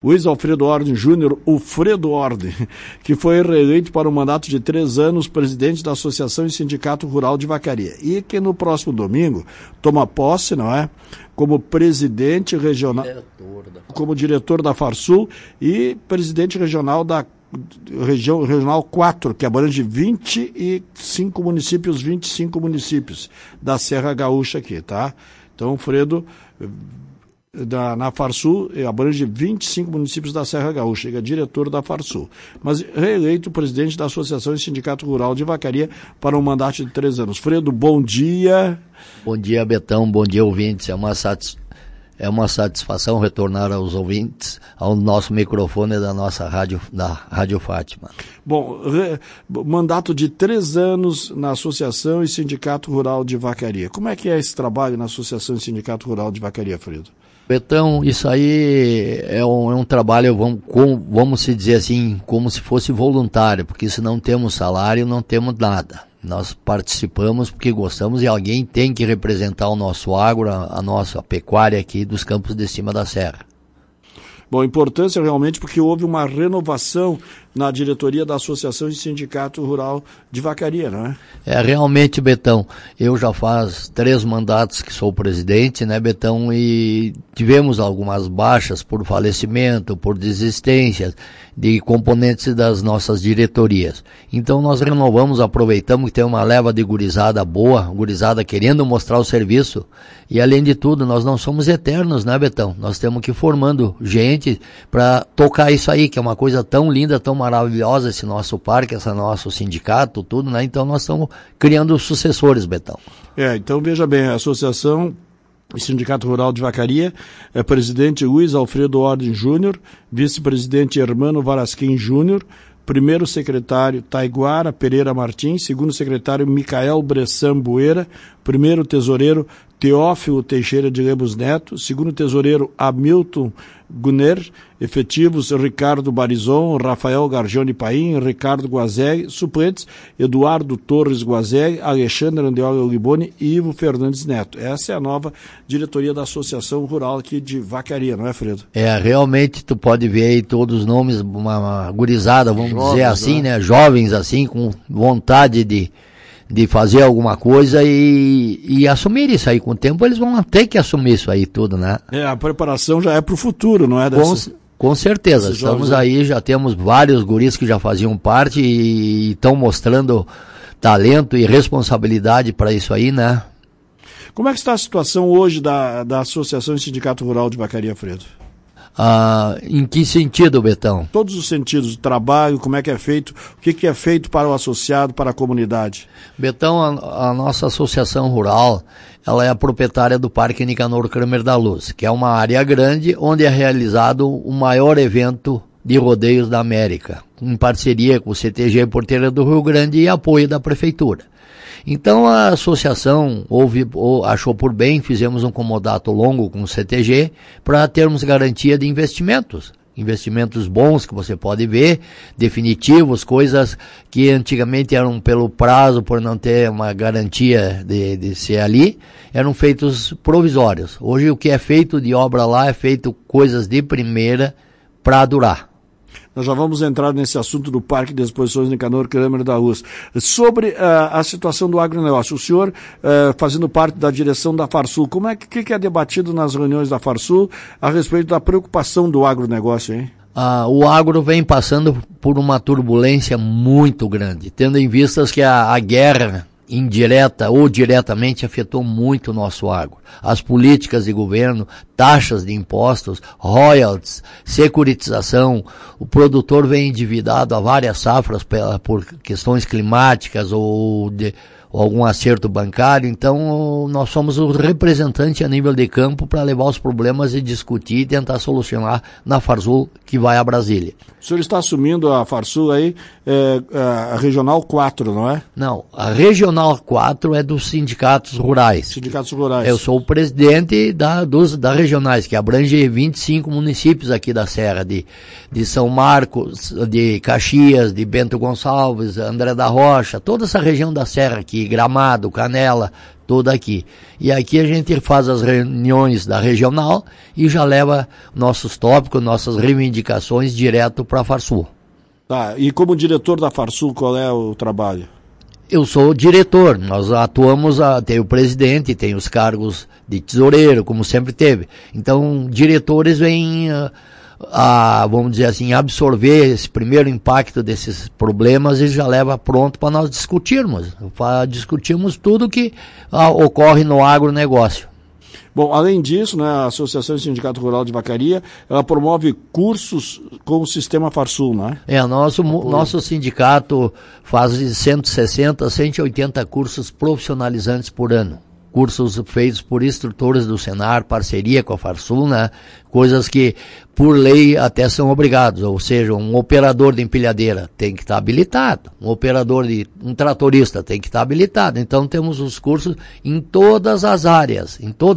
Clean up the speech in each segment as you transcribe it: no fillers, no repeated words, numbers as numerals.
Luiz Alfredo Ordem Júnior, o Fredo Ordem, que foi reeleito para um mandato de 3 anos presidente da Associação e Sindicato Rural de Vacaria. E que no próximo domingo toma posse, não é? Como presidente regional, como diretor da Farsul e presidente regional da Regional 4, que abrange 25 municípios da Serra Gaúcha aqui, tá? Então, o Fredo... na Farsul, abrange 25 municípios da Serra Gaúcha, chega diretor da Farsul, mas reeleito presidente da Associação e Sindicato Rural de Vacaria para um mandato de 3 anos. Fredo, bom dia. Bom dia, Betão, bom dia, ouvintes. É uma satisfação retornar aos ouvintes ao nosso microfone da nossa rádio, da Rádio Fátima. Bom, mandato de 3 anos na Associação e Sindicato Rural de Vacaria. Como é que é esse trabalho na Associação e Sindicato Rural de Vacaria, Fredo? Betão, isso aí é um trabalho, vamos se dizer assim, como se fosse voluntário, porque se não temos salário, não temos nada. Nós participamos porque gostamos e alguém tem que representar o nosso agro, a nossa pecuária aqui dos campos de cima da serra. Bom, importância realmente porque houve uma renovação na diretoria da Associação e Sindicato Rural de Vacaria, não é? Realmente, Betão, eu já faz 3 mandatos que sou presidente, né, Betão, e tivemos algumas baixas por falecimento, por desistências de componentes das nossas diretorias. Então nós renovamos, aproveitamos que tem uma leva de gurizada boa, gurizada querendo mostrar o serviço, e além de tudo, nós não somos eternos, né, Betão? Nós temos que ir formando gente para tocar isso aí, que é uma coisa tão linda, tão maravilhosa, esse nosso parque, esse nosso sindicato, tudo, né? Então nós estamos criando sucessores, Betão. Então veja bem, a Associação e Sindicato Rural de Vacaria, presidente Luiz Alfredo Ordem Júnior, vice-presidente Hermano Varasquim Júnior, primeiro secretário Taiguara Pereira Martins, segundo secretário Micael Bressan Bueira, primeiro tesoureiro Teófilo Teixeira de Lemos Neto, segundo tesoureiro Hamilton Gunner, efetivos Ricardo Barizon, Rafael Gargione Paim, Ricardo Guazelli, suplentes Eduardo Torres Guazelli, Alexandre Andreoli Oliboni e Ivo Fernandes Neto. Essa é a nova diretoria da Associação Rural aqui de Vacaria, não é, Fredo? Realmente tu pode ver aí todos os nomes, uma gurizada, vamos jovens, dizer assim, né? Jovens assim, com vontade de fazer alguma coisa e assumir isso aí. Com o tempo eles vão ter que assumir isso aí tudo, né? A preparação já é pro futuro, não é? Com certeza, estamos aí, já temos vários guris que já faziam parte e estão mostrando talento e responsabilidade para isso aí, né? Como é que está a situação hoje da Associação e Sindicato Rural de Vacaria, Fredo? Em que sentido, Betão? Todos os sentidos, do trabalho, como é que é feito, o que é feito para o associado, para a comunidade? Betão, a nossa associação rural, ela é a proprietária do Parque Nicanor Kramer da Luz, que é uma área grande onde é realizado o maior evento de rodeios da América, em parceria com o CTG Porteira do Rio Grande e apoio da Prefeitura. Então a associação achou por bem, fizemos um comodato longo com o CTG para termos garantia de investimentos bons que você pode ver, definitivos, coisas que antigamente eram pelo prazo, por não ter uma garantia de ser ali, eram feitos provisórios. Hoje o que é feito de obra lá é feito coisas de primeira para durar. Nós já vamos entrar nesse assunto do Parque de Exposições Nicanor Kramer da Luz. Sobre a situação do agronegócio, o senhor, fazendo parte da direção da Farsul, como é que é debatido nas reuniões da Farsul a respeito da preocupação do agronegócio, hein? O agro vem passando por uma turbulência muito grande, tendo em vista que a guerra indireta ou diretamente afetou muito o nosso agro. As políticas de governo, taxas de impostos, royalties, securitização, o produtor vem endividado há várias safras por questões climáticas ou algum acerto bancário, então nós somos o representante a nível de campo para levar os problemas e discutir e tentar solucionar na Farsul que vai a Brasília. O senhor está assumindo a Farsul aí, a Regional 4, não é? Não, a Regional 4 é dos sindicatos rurais. Sindicatos rurais. Eu sou o presidente da Regionais, que abrange 25 municípios aqui da Serra, de São Marcos, de Caxias, de Bento Gonçalves, André da Rocha, toda essa região da Serra aqui, aqui, Gramado, Canela, tudo aqui. E aqui a gente faz as reuniões da regional e já leva nossos tópicos, nossas reivindicações direto para a Farsul. Tá, e como diretor da Farsul, qual é o trabalho? Eu sou o diretor, nós atuamos, tem o presidente, tem os cargos de tesoureiro, como sempre teve. Então, diretores vêm vamos dizer assim, absorver esse primeiro impacto desses problemas e já leva pronto para nós discutirmos. Discutirmos tudo que ocorre no agronegócio. Bom, além disso, né, a Associação e Sindicato Rural de Vacaria, ela promove cursos com o sistema Farsul, né? Nosso sindicato faz 160, 180 cursos profissionalizantes por ano. Cursos feitos por instrutores do Senar, parceria com a Farsul, né? Coisas que, por lei, até são obrigados. Ou seja, um operador de empilhadeira tem que estar habilitado. Um tratorista tem que estar habilitado. Então, temos os cursos em todas as áreas.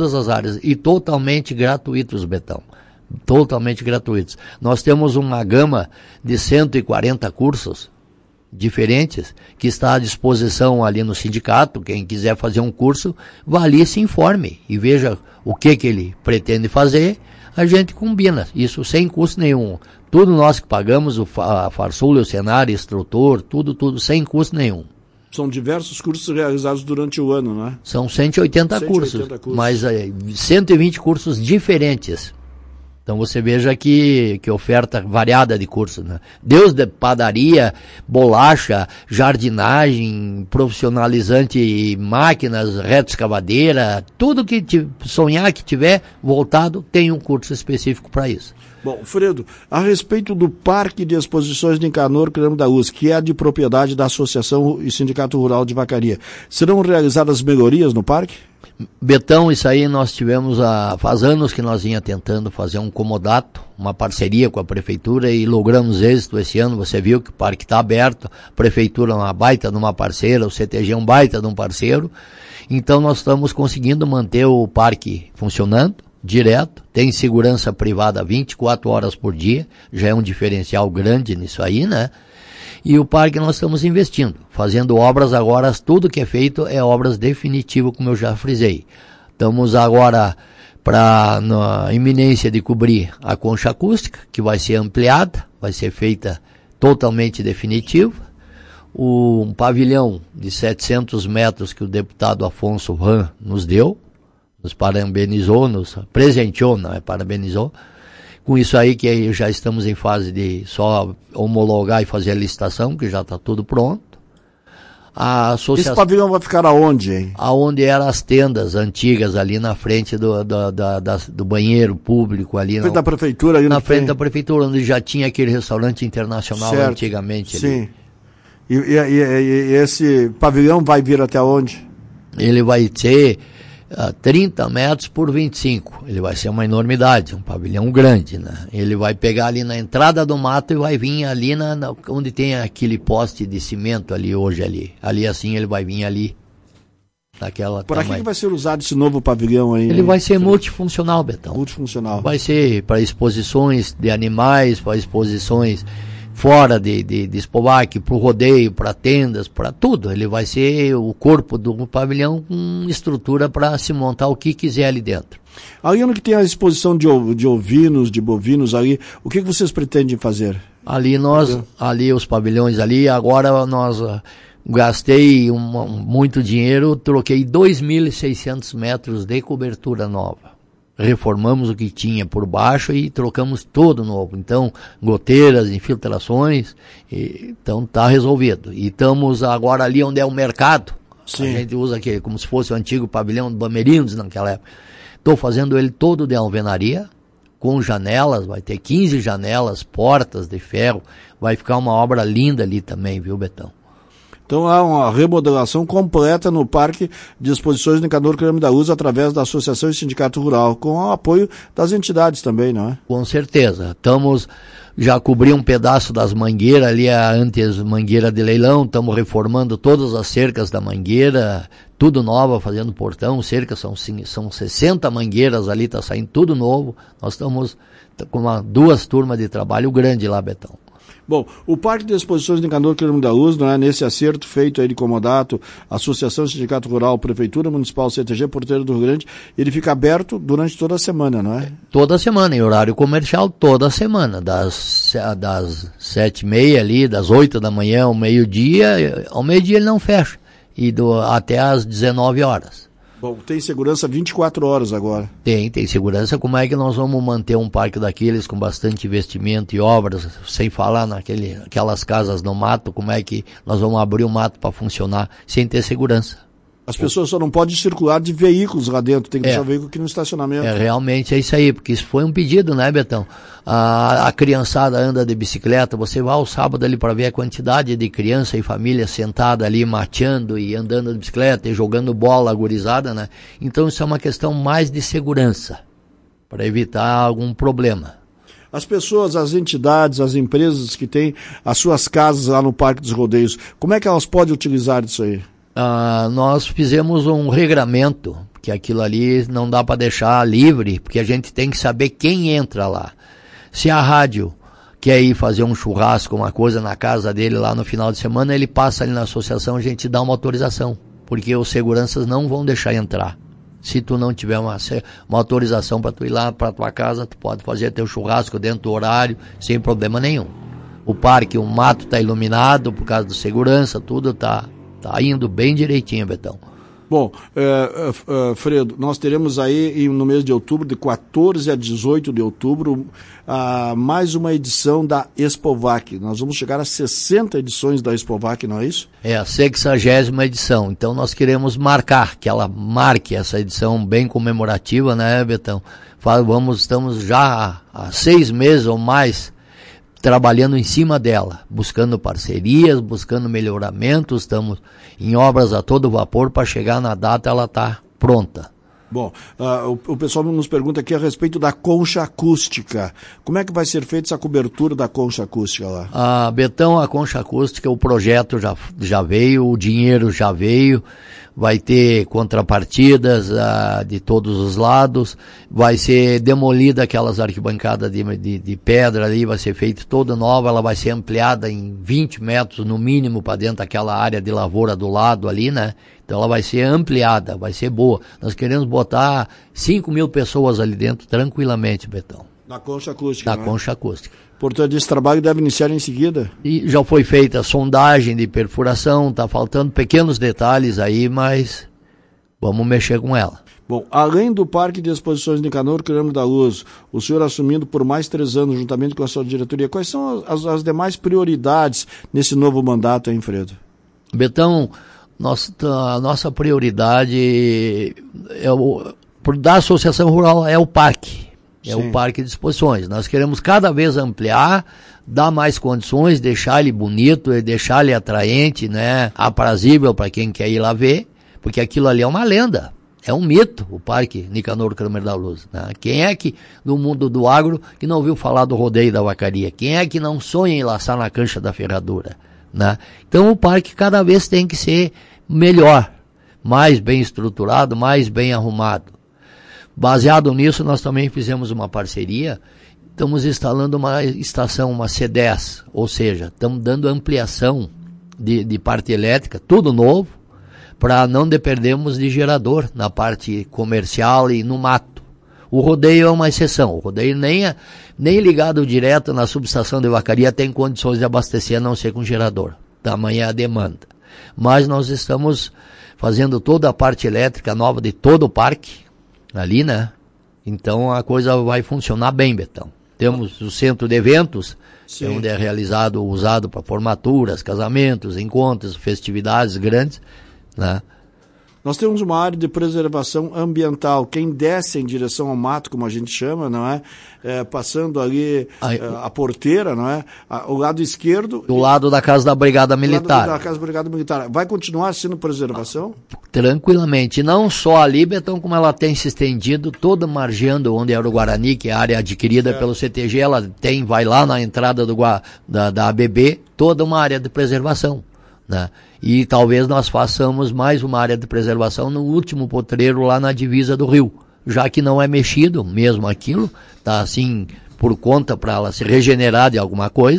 E totalmente gratuitos, Betão. Totalmente gratuitos. Nós temos uma gama de 140 cursos diferentes, que está à disposição ali no sindicato. Quem quiser fazer um curso, vá ali, se informe e veja o que ele pretende fazer, a gente combina, isso sem custo nenhum. Tudo nós que pagamos, a Farsul, o Senar, instrutor, tudo sem custo nenhum. São diversos cursos realizados durante o ano, né? São 180 cursos, mas 120 cursos diferentes. Então você veja que oferta variada de cursos, né? Desde padaria, bolacha, jardinagem, profissionalizante, máquinas, retroescavadeira, tudo que sonhar que tiver voltado, tem um curso específico para isso. Bom, Fredo, a respeito do Parque de Exposições de Nicanor Crame da Luz, que é de propriedade da Associação e Sindicato Rural de Vacaria, serão realizadas melhorias no parque? Betão, isso aí nós tivemos faz anos que nós vinha tentando fazer um comodato, uma parceria com a prefeitura e logramos êxito esse ano. Você viu que o parque está aberto, a prefeitura é uma baita de uma parceira, o CTG é um baita de um parceiro. Então nós estamos conseguindo manter o parque funcionando direto, tem segurança privada 24 horas por dia, já é um diferencial grande nisso aí, né? E o parque nós estamos investindo, fazendo obras agora, tudo que é feito é obras definitivas, como eu já frisei. Estamos agora na iminência de cobrir a concha acústica, que vai ser ampliada, vai ser feita totalmente definitiva. Um pavilhão de 700 metros que o deputado Afonso Ram nos deu, nos parabenizou, nos presenteou, não é parabenizou. Com isso aí que já estamos em fase de só homologar e fazer a licitação, que já está tudo pronto. Esse pavilhão vai ficar aonde, hein? Aonde eram as tendas antigas, ali na frente do banheiro público. Ali na frente da prefeitura? Ali na frente da prefeitura, onde já tinha aquele restaurante internacional, certo, antigamente. Sim. Ali. E esse pavilhão vai vir até onde? Ele vai ser 30 metros por 25, ele vai ser uma enormidade, um pavilhão grande, né? Ele vai pegar ali na entrada do mato e vai vir ali onde tem aquele poste de cimento ali hoje ali assim ele vai vir ali. Por aqui que vai ser usado esse novo pavilhão aí? Ele vai ser multifuncional, Betão. Multifuncional. Vai ser para exposições de animais, para exposições fora de Espovac, para o rodeio, para tendas, para tudo. Ele vai ser o corpo do pavilhão com estrutura para se montar o que quiser ali dentro. Ali onde tem a exposição de ovinos, de bovinos ali, o que vocês pretendem fazer? Ali os pavilhões ali, agora nós gastei muito dinheiro, troquei 2.600 metros de cobertura nova. Reformamos o que tinha por baixo e trocamos todo novo. Então, goteiras, infiltrações, então está resolvido. E estamos agora ali onde é o mercado. Sim. A gente usa aquele como se fosse o antigo pavilhão do Bamerindos naquela época. Estou fazendo ele todo de alvenaria, com janelas, vai ter 15 janelas, portas de ferro. Vai ficar uma obra linda ali também, viu, Betão? Então há uma remodelação completa no Parque de Exposições de Nicanor Crame da Luz através da Associação e Sindicato Rural, com o apoio das entidades também, não é? Com certeza. Já cobri um pedaço das mangueiras ali, antes mangueira de leilão, estamos reformando todas as cercas da mangueira, tudo nova, fazendo portão, cerca, são 60 mangueiras ali, está saindo tudo novo. Nós estamos com 2 turmas de trabalho grande lá, Betão. Bom, o Parque de Exposições de Nicanor Cremerdalo da Luz, não é, nesse acerto feito aí de comodato, Associação Sindicato Rural, Prefeitura Municipal, CTG Porteiro do Rio Grande, ele fica aberto durante toda a semana, não é? Toda semana, em horário comercial, toda semana, das 7h30 ali, das 8 da manhã ao meio-dia ele não fecha, e até às 19 horas. Bom, tem segurança 24 horas agora. Tem segurança. Como é que nós vamos manter um parque daqueles com bastante investimento e obras, sem falar aquelas casas no mato, como é que nós vamos abrir o mato para funcionar sem ter segurança? As pessoas só não podem circular de veículos lá dentro, tem que deixar o veículo aqui no estacionamento. Realmente é isso aí, porque isso foi um pedido, né, Betão? A criançada anda de bicicleta, você vai ao sábado ali para ver a quantidade de criança e família sentada ali mateando e andando de bicicleta e jogando bola gurizada, né? Então isso é uma questão mais de segurança, para evitar algum problema. As pessoas, as entidades, as empresas que têm as suas casas lá no Parque dos Rodeios, como é que elas podem utilizar isso aí? Nós fizemos um regramento, que aquilo ali não dá para deixar livre, porque a gente tem que saber quem entra lá. Se a rádio quer ir fazer um churrasco, uma coisa na casa dele lá no final de semana, ele passa ali na associação, a gente dá uma autorização, porque os seguranças não vão deixar entrar. Se tu não tiver uma autorização para tu ir lá para tua casa, tu pode fazer teu churrasco dentro do horário, sem problema nenhum. O parque, o mato está iluminado por causa da segurança, tudo está indo bem direitinho, Betão. Bom, Fredo, nós teremos aí no mês de outubro, de 14 a 18 de outubro, mais uma edição da Expovac. Nós vamos chegar a 60 edições da Expovac, não é isso? É a 60ª edição. Então nós queremos marcar, que ela marque essa edição bem comemorativa, né, Betão? Estamos já há 6 meses ou mais trabalhando em cima dela, buscando parcerias, buscando melhoramentos, estamos em obras a todo vapor para chegar na data ela tá pronta. Bom, o pessoal nos pergunta aqui a respeito da concha acústica. Como é que vai ser feita essa cobertura da concha acústica lá? Betão, a concha acústica, o projeto já veio, o dinheiro já veio, vai ter contrapartidas de todos os lados, vai ser demolida aquelas arquibancadas de pedra ali, vai ser feita toda nova, ela vai ser ampliada em 20 metros no mínimo para dentro daquela área de lavoura do lado ali, né? Então ela vai ser ampliada, vai ser boa. Nós queremos botar 5.000 pessoas ali dentro tranquilamente, Betão. Na concha acústica, Na concha acústica. Portanto, esse trabalho deve iniciar em seguida? E já foi feita a sondagem de perfuração, está faltando pequenos detalhes aí, mas vamos mexer com ela. Bom, além do Parque de Exposições de Nicanor Cremerdalo da Luz, o senhor assumindo por mais 3 anos juntamente com a sua diretoria, quais são as demais prioridades nesse novo mandato, hein, Fredo? Betão, a nossa prioridade da Associação Rural é o parque. É o Parque de Exposições. Nós queremos cada vez ampliar, dar mais condições, deixar ele bonito, deixar ele atraente, né, aprazível para quem quer ir lá ver, porque aquilo ali é uma lenda, é um mito, o Parque Nicanor Cremerdalo da Luz, né? Quem é que, no mundo do agro, que não ouviu falar do rodeio da vacaria? Quem é que não sonha em laçar na cancha da ferradura, né? Então o parque cada vez tem que ser melhor, mais bem estruturado, mais bem arrumado. Baseado nisso, nós também fizemos uma parceria, estamos instalando uma estação, uma C10, ou seja, estamos dando ampliação de parte elétrica, tudo novo, para não dependermos de gerador na parte comercial e no mato. O rodeio é uma exceção, o rodeio nem ligado direto na subestação de vacaria tem condições de abastecer, a não ser com gerador, tamanha a demanda. Mas nós estamos fazendo toda a parte elétrica nova de todo o parque, ali, né? Então a coisa vai funcionar bem, Betão. Temos o centro de eventos, onde é usado para formaturas, casamentos, encontros, festividades grandes, né? Nós temos uma área de preservação ambiental. Quem desce em direção ao mato, como a gente chama, não é? Passando ali a porteira, não é? O lado esquerdo. Do lado da casa da Brigada Militar. Da casa da Brigada Militar. Vai continuar sendo preservação? Tranquilamente. Não só ali, Betão, como ela tem se estendido, toda margeando onde era o Guarani, que é a área adquirida pelo CTG, ela vai lá na entrada da ABB, toda uma área de preservação, né? E talvez nós façamos mais uma área de preservação no último potreiro lá na divisa do rio, já que não é mexido mesmo aquilo, tá assim por conta para ela se regenerar de alguma coisa,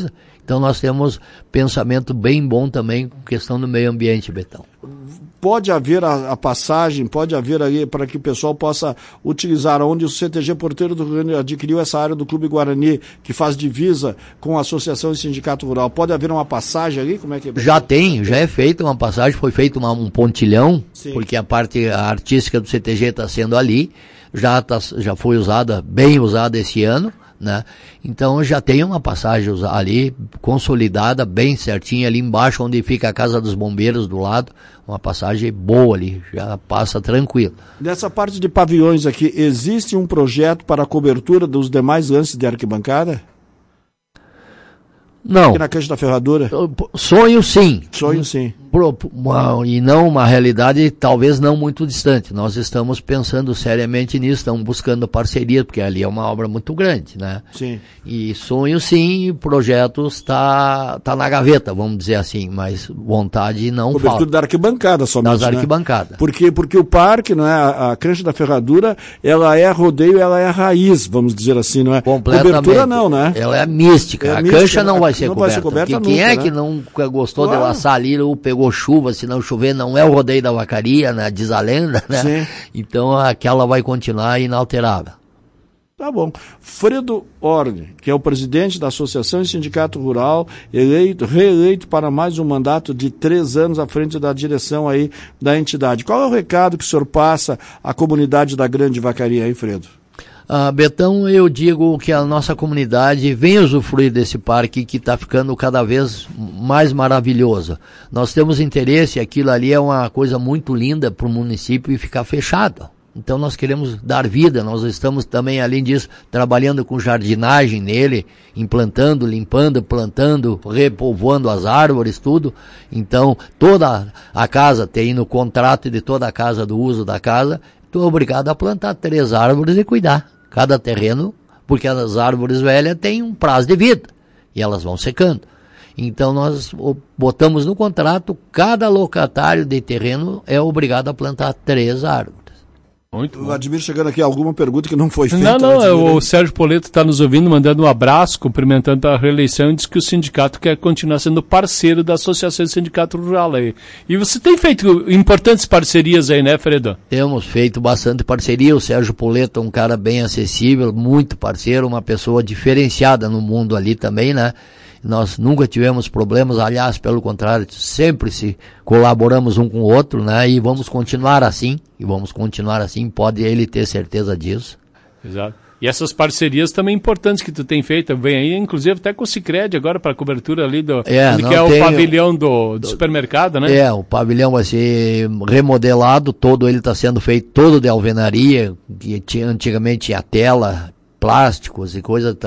Então nós temos pensamento bem bom também com questão do meio ambiente, Betão. Pode haver a passagem, pode haver aí para que o pessoal possa utilizar onde o CTG Porteiro do Rio Grande adquiriu essa área do Clube Guarani, que faz divisa com a Associação e Sindicato Rural. Pode haver uma passagem ali? Como é que é? Já é feita uma passagem, foi feito um pontilhão, sim, porque a parte artística do CTG está sendo ali, já foi bem usada esse ano, né? Então já tem uma passagem ali consolidada, bem certinha, ali embaixo onde fica a Casa dos Bombeiros do lado, uma passagem boa ali, já passa tranquilo. Nessa parte de pavilhões aqui, existe um projeto para a cobertura dos demais lances de arquibancada? Não. Aqui na Cancha da Ferradura? Sonho sim. Sonho sim. E não uma realidade talvez não muito distante. Nós estamos pensando seriamente nisso, estamos buscando parceria, porque ali é uma obra muito grande, né? Sim. E sonho sim, projetos tá na gaveta, vamos dizer assim, mas vontade não falta. Cobertura da arquibancada somente, das arquibancadas. Porque o parque, não é, a Cancha da Ferradura, ela é rodeio, ela é raiz, vamos dizer assim, não é? Completamente. Cobertura não, né? Ela é mística. A cancha não vai ser coberta. Vai ser coberta Quem nunca, é né? que não gostou de laçar ali ou pegou chuva, se não chover, não é o rodeio da vacaria, né? Diz a lenda, né? Sim. Então aquela vai continuar inalterável. Tá bom. Fredo Orne, que é o presidente da Associação e Sindicato Rural, reeleito para mais um mandato de 3 anos à frente da direção aí da entidade. Qual é o recado que o senhor passa à comunidade da Grande Vacaria aí, Fredo? Betão, eu digo que a nossa comunidade vem usufruir desse parque que está ficando cada vez mais maravilhoso. Nós temos interesse, aquilo ali é uma coisa muito linda para o município e ficar fechado. Então nós queremos dar vida, nós estamos também, além disso, trabalhando com jardinagem nele, implantando, limpando, plantando, repovoando as árvores, tudo. Então toda a casa, tem no contrato de toda a casa, do uso da casa, estou obrigado a plantar 3 árvores e cuidar. Cada terreno, porque as árvores velhas têm um prazo de vida e elas vão secando. Então nós botamos no contrato, cada locatário de terreno é obrigado a plantar 3 árvores. Muito bom. Vladimir, chegando aqui, alguma pergunta que não foi feita? Não, o Sérgio Poleto está nos ouvindo, mandando um abraço, cumprimentando a reeleição, e diz que o sindicato quer continuar sendo parceiro da Associação e Sindicato Rural aí. E você tem feito importantes parcerias aí, né, Fredo? Temos feito bastante parceria, o Sérgio Poleto é um cara bem acessível, muito parceiro, uma pessoa diferenciada no mundo ali também, né? Nós nunca tivemos problemas, aliás, pelo contrário, sempre se colaboramos um com o outro, né? E vamos continuar assim, pode ele ter certeza disso. Exato. E essas parcerias também importantes que tu tem feito, vem aí, inclusive até com o Sicredi agora para a cobertura ali do o pavilhão do supermercado, né? O pavilhão vai ser remodelado, todo ele está sendo feito todo de alvenaria, que antigamente tinha tela, plásticos e coisas,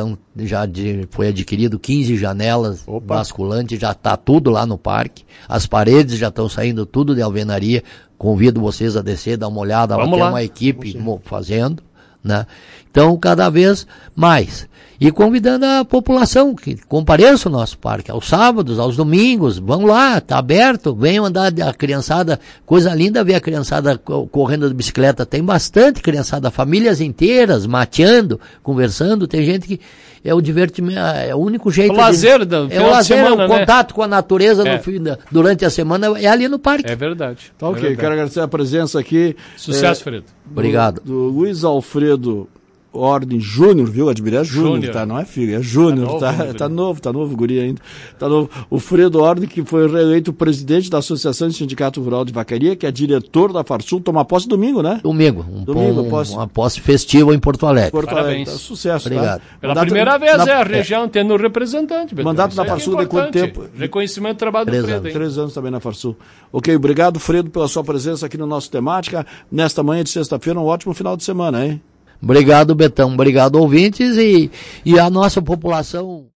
foi adquirido 15 janelas basculantes, já está tudo lá no parque, as paredes já estão saindo tudo de alvenaria, convido vocês a descer, dar uma olhada, lá tem uma equipe fazendo, né? Então cada vez mais, e convidando a população que compareça ao nosso parque, aos sábados, aos domingos, vão lá, tá aberto, venham andar a criançada, coisa linda ver a criançada correndo de bicicleta, tem bastante criançada, famílias inteiras, mateando, conversando, tem gente que é o divertimento, é o único jeito. O lazer do final de semana, o contato com a natureza durante a semana é ali no parque. É verdade. Tá ok, quero agradecer a presença aqui. Sucesso, Fredo. Obrigado. Do Luiz Alfredo Ordem Júnior, viu? Admirei, é Júnior, tá? Não é filho, é Júnior, tá novo, guri ainda. Tá novo. O Fredo Ordem, que foi reeleito presidente da Associação e Sindicato Rural de Vacaria, que é diretor da Farsul, toma posse domingo, né? Domingo, uma posse festiva em Porto Alegre. Parabéns. Tá, sucesso, obrigado. Tá? Pela primeira vez a região tendo representante. Mandato da Farsul de quanto tempo? Reconhecimento do trabalho do Fredo. 3 anos também na Farsul. Ok, obrigado, Fredo, pela sua presença aqui no nosso Temática. Nesta manhã de sexta-feira, um ótimo final de semana, hein? Obrigado, Betão. Obrigado, ouvintes, e a nossa população...